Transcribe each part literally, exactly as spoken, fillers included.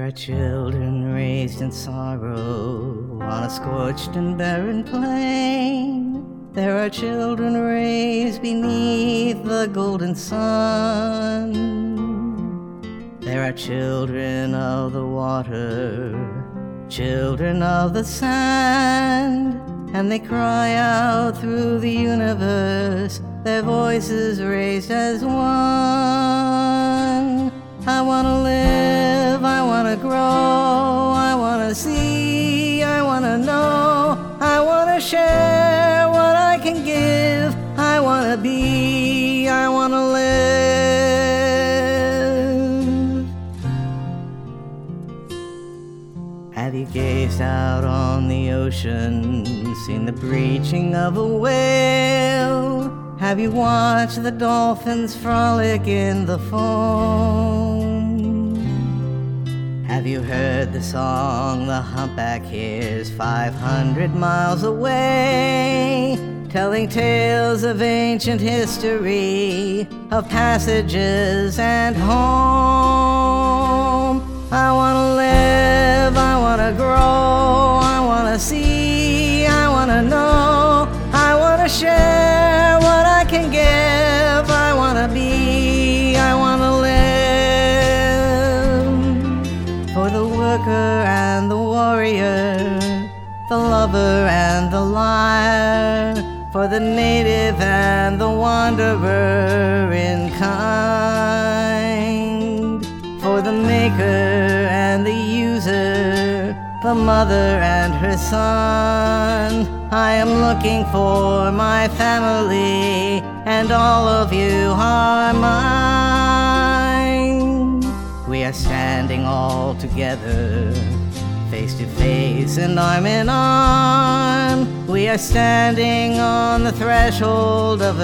are children raised in sorrow on a scorched and barren plain. There are children raised beneath the golden sun. There are children of the water, children of the sand, and they cry out through the universe, their voices raised as one. I wanna live, I wanna grow, I wanna see, I wanna know, I wanna share what I can give, I wanna be, I wanna live. Have you gazed out on the ocean, seen the breaching of a whale? Have you watched the dolphins frolic in the foam? Have you heard the song the humpback hears five hundred miles away, telling tales of ancient history, of passages and home? I wanna live, I wanna grow, I wanna see, I wanna know, I wanna share what I can give, I wanna be, I wanna live. For the worker and the warrior, the lover and the liar, for the native and the wanderer in kind, for the maker and the user, the mother and her son. I am looking for my family, and all of you are mine. We are standing all together, face to face and arm in arm. We are standing on the threshold of a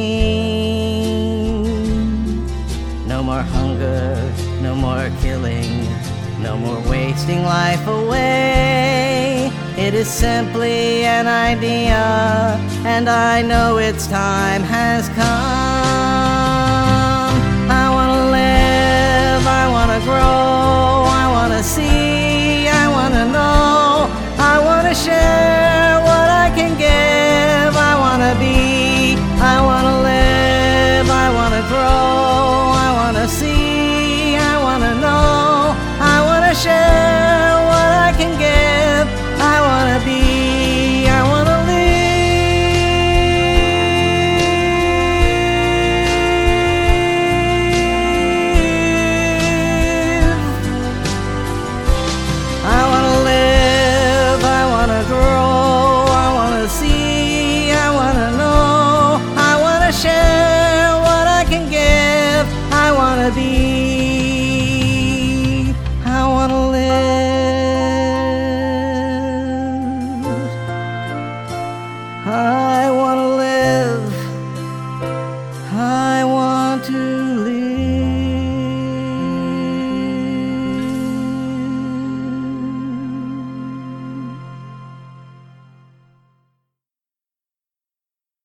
dream. No more hunger, no more killing, no more wasting life away. It is simply an idea, and I know its time has come. I wanna live, I wanna grow, I wanna see, I wanna know, I wanna share what I can give, I wanna be, I wanna live, I wanna grow, I wanna see, I wanna know, I wanna share what I can give, I wanna be, I wanna live. I wanna live, I wanna grow, I wanna see, I wanna know, I wanna share what I can give, I wanna be, I wanna live. I wanna live, I want to